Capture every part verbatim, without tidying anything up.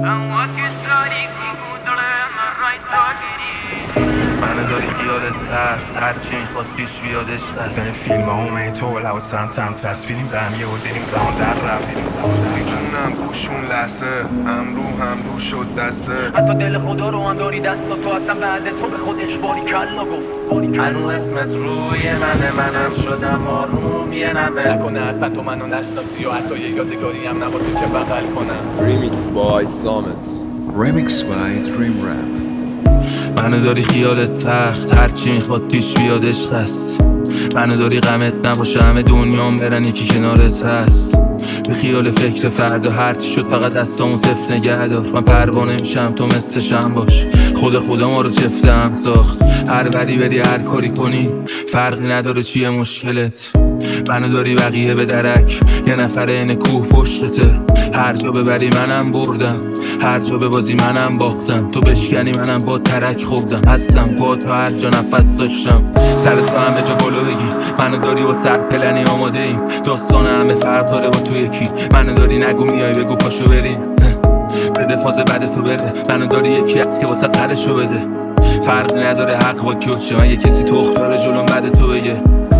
منو داری خیالت تخت هرچی میخواد پیش بیاد عشق است. این فیلم ها اومه تو لعوت سمتم تصویریم بهم یه و دیریم زمان در رفت جونم گوشون لحظه هم رو هم رو شد دسته حتی دل خدا رو هم داری دستا تو اصلا بعد تو به خودش باری کلا گفت هنو اسمت روی منه منم شدم آروم یه نمه نکنه اصلا تو منو نشناسی و حتی یه یادگاری هم نباشه که بغل کنم. Remix by Summit. Remix by Dream Rap. منو داری خیالت تخت هرچی میخواد پیش بیاد عشق است. منو داری غمت نباشه همه دنیام برن یکی کنارت هست. به خیال فکر فردا هرچی شد فقط دستامو صفر نگه دار. من پروانه میشم تو مثل شم باش. خود خدا ما رو چفته هم ساخت. هر وری بری هر کاری کنی فرقی نداره چیه مشکلت. منو داری بقیه به درک یه نفر این کوه پشتته. هر جا ببری منم بردم هر جا به بازی منم باختم. تو بشکنی منم با ترک خوردم هستم با تو هر جا نفس داشتم. سر تو همه جا بالا بگی منو داری و سر پلنی آماده ایم. داستان همه فرق داره با تو یکی. منو داری نگو میای بگو پاشو بریم بده فاز بعد تو بره. منو داری یکی از که واسه سرشو بده. فرقی نداره حق با کیو چه من یه کسی تخت داره جلوم بعد تو بگه.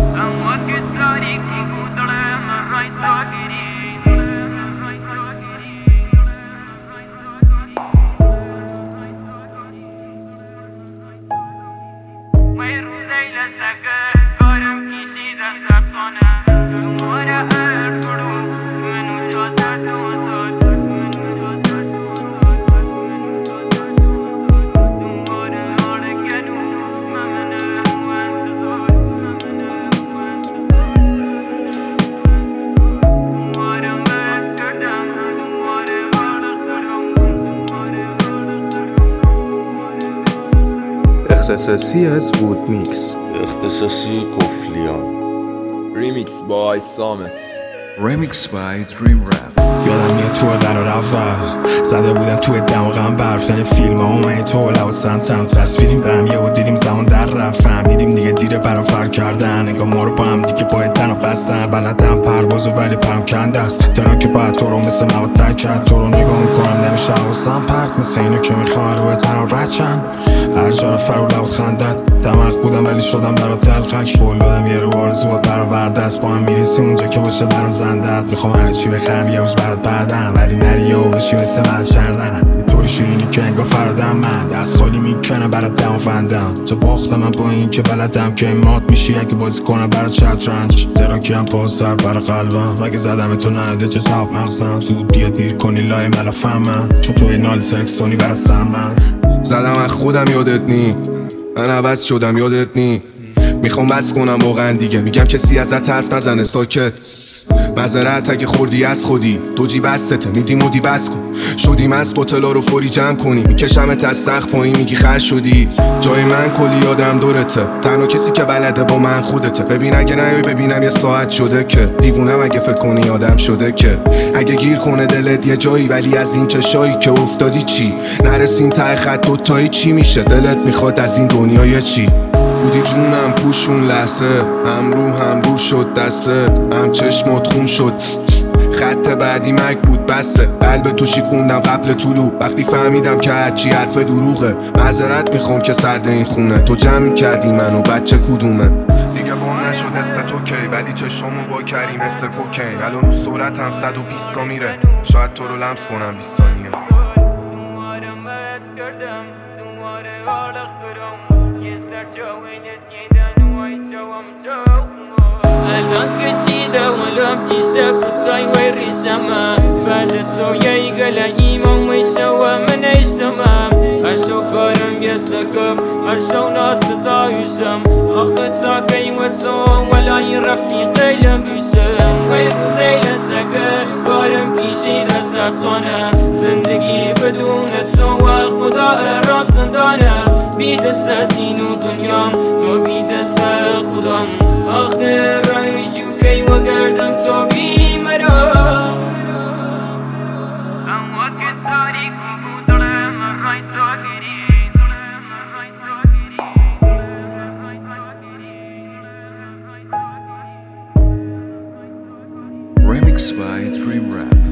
اختصاصی از وود میکس اختصاصی قفلیان. Remix by Summit. Remix by Dream Rap. یادم میاد تو قرار اول زده بودم توی دماغم برف. یعنی فیلم ها اومه تو لعوت سمتم تصویریم بهم یه و دیدیم زمان در رفت. فهمیدیم دیگه دیره برا فرق کردن. انگاه ما رو با هم دیگه باید تن و بستن. بلدم پروازو ولی پرم کنده است. ترا که باید تو رو مثل مواد تک کرد. تو رو نگاه میکنم نمیشه حواسم پرت مثل اینو که میخوان روی تن و رچن. هر جا رو فرو لعوت خندد. دماغ بودم ولی شدم برا دلقک. بولادم یه رو آرزوات برا ورده است. با هم میریسیم اونجا که باشه برا زنده است. میخوام همه چی بخرم یه روز برات بعدم ولی نری و بشی مثل من شردنم. یه طوری شیرینی که انگاه فرادم من دست خالی میکنم برات دم و فندم. تو باختم من با این که بلدم که مات میشی اگه بازی کنم برات شطرنج. تراکی هم پاس سر برا قلبم مگه زدم تو نده چه تاب مغزم. زود بیا دیر کنی لای ملافم من چون توی نال ترکسونی برا سر من. زدم از خودم یادت نی من عوض شدم یادت نی. میخوام بس کنم واقعا دیگه میگم کسی ازت حرف نزنه ساکت. معذرت اگه خوردی از خودی تو جی بسته میدی مودی بس کن. شدیم از باطلا رو فوری جمع کنی میکشمت از تخت پایین میگی خر شدی. جای من کلی یادم دورته تنها کسی که بلده با من خودته. ببین اگه نیای ببینم یه ساعت شده که دیوونم اگه فکر کنی آدم شده که اگه گیر کنه دلت یه جایی ولی از این چشایی که افتادی چی نرسیم ته خط دوتایی چی میشه دلت میخواد از این دنیای چی. بودی جونم پوشون لحظه هم رو هم رو شد دسته هم چشمات خون شد. خط بعدی مرگ بود بسته قلب تو شیکوندم قبل طلوع وقتی فهمیدم که هرچی حرف دروغه. معذرت میخوام که سرد این خونه تو جمع کردی منو بچه کدومه. دیگه بام نشد است تو کی ولی چشمو با کری مثل کوکین. الان رو صورتم صد و بیست تا میره شاید تو رو لمس کنم بیست ثانیه. الان کشیده ولم تیسه کتای وی ریشمم بعد تو یه گله ایمان میشوم من اشتمم. هر شو کارم یه سکم هر شو ناس زایشم آخه تا قیمتم ولا این رفیقی لبیشم. وی روزی لسکه کارم پیشیده سرخانه زندگی بدون تو و خدا ارام زندانه. بی دست دین و دنیام تو بی دست خودم آخر رای جو کی و گردم تو بی مرا. اما که تاریک و داره من رای تو گیری. Remix by Dream Rap.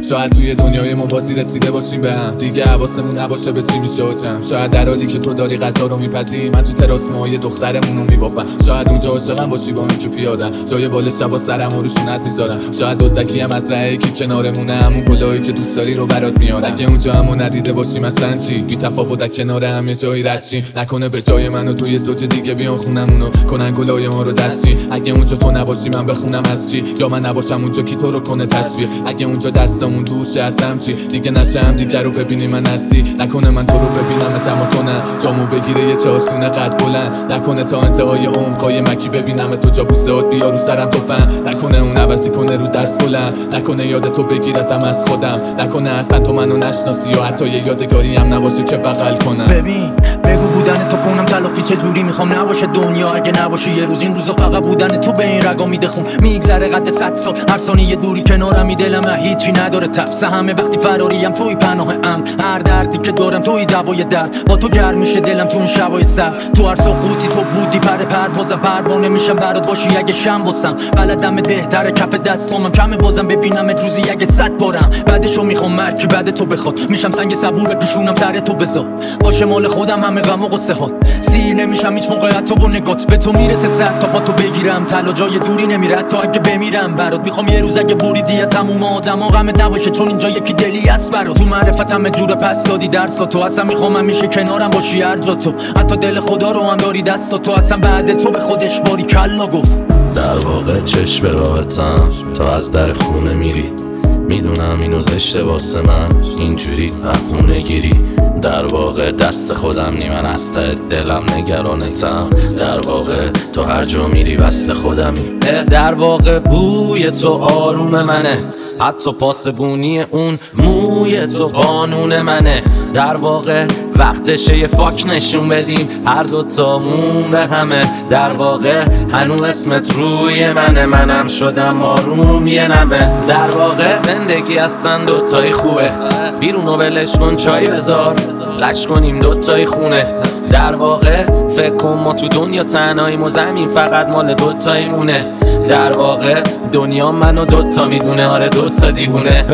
شاید توی دنیای موازی رسیده باشیم به هم، دیگه حواسمون نباشه به چی میشه و چم. شاید در حالی که تو داری غذا رو میپزی، من تو تراس موهای دخترمون رو میبافم. شاید اونجا عاشقم باشی با این که پیادم، جای بال شبا سرم و روشونت میذارم. شاید دزدکی هم از رهی که کنارمونه، همون گلایی که دوست داری رو برات میارم. اگه اونجا همو ندیده باشی مثلا چی؟ بی تفاوت در کنار هم یه جایی رد چی؟ نکنه به جای منو تو یه زوج دیگه بیان خونمونو کنن گلای ما رو دستی. اگه اونجا تو نباشی من بخونم از چی؟ یا من نباشم اونجا کی تو رو کنه تشویق؟ اگه اونجا دستامون دوشه هستم چی؟ دیگه نشم دیگه رو ببینی من هستی. نکنه من تو رو ببینم تما تو نه، جامو بگیره یه چارشونه قد بلند. نکنه تا انتهای عمقای مکی ببینم تو جا بوسهات بیا رو سرم تو فن. نکنه اون عوضی کنه رو دست بلند، نکنه یاد تو بگیرتم از خودم. نکنه اصلا تو منو نشناسی و حتی یه یادگاری هم نباشه که بغل کنم. ببین بگو بودن تو کنم تلافی چه جوری میخوام نباشه دنیا اگه نباشی یه روز. این روزا فقط بودن تو به این رگا میده خون، میگذره قد صد سال هر ثانیه دوری کنارم. می دلم هیچی نداره تفسه همه وقتی فراریم توی پناه ام. هر دردی که دارم توی دوای درد، با تو گرم میشه دلم تو اون شبای سرد. تو هر سقوطی تو بودی پر پر بازم پروانه میشم برات باشی اگه شم باسم. بلدم بهتره کف دستامم کمه بازم ببینم روزی اگه صد بارم. بعدشو میخوام مرکی بعد تو بخواد، میشم سنگ صبور پیشونم سر تو بذار. باشه مال خودم همه غم و غصه ها، سیر نمیشم هیچ موقع تو با نگات. به تو میرسه سر تا با تو بگیرم طلا جای دوری نمیره تا اگه بمیرم برات. میخوام یه روز اگه بریدی تموم آدما غمت نباشه چون اینجا یکی دلی است برات. تو معرفتم جور پس دادی درس تو، اصلا میخوام همیشه کنارم باشی هر جا تو. حتی دل خدا رو هم داری دست تو، اصلا بعد تو به خودش باری کلا گفت. در واقع چشم راحتم تا از در خونه میری، میدونم اینو زشته واسه من اینجوری بهونه گیری. در واقع دست خودم نی، من از ته دلم نگرانتم. در واقع تو هر جا میری وصل خودمی. در واقع بوی تو آروم منه، حتی پاسبونی اون موی تو قانون منه. در واقع وقتشه یه فاک نشون بدیم هر دوتامون به همه. در واقع هنوز اسمت روی منه، منم شدم آروم یه نوه. در واقع زندگی اصلا دوتایی خوبه، بیرونو ولش کن چای بذار لش کنیم دوتایی خونه. در واقع فکر کن ما تو دنیا تنهاییم و زمین فقط مال دوتایی مونه. در واقع دنیا منو دوتا میدونه، آره دوتا دیوونه.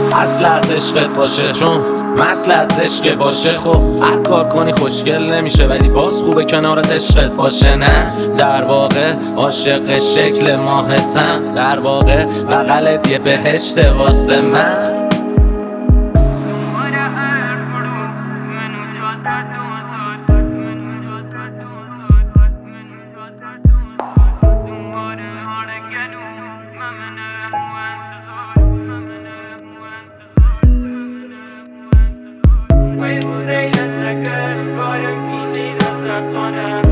اصلت عشقت باشه چون مسلت عشق باشه، خب هر کار کنی خوشگل نمیشه ولی باز خوبه کنارت عشقت باشه. نه در واقع عاشق شکل ماهتم، در واقع بغلت یه بهشت واسه من. Wait, will they just like a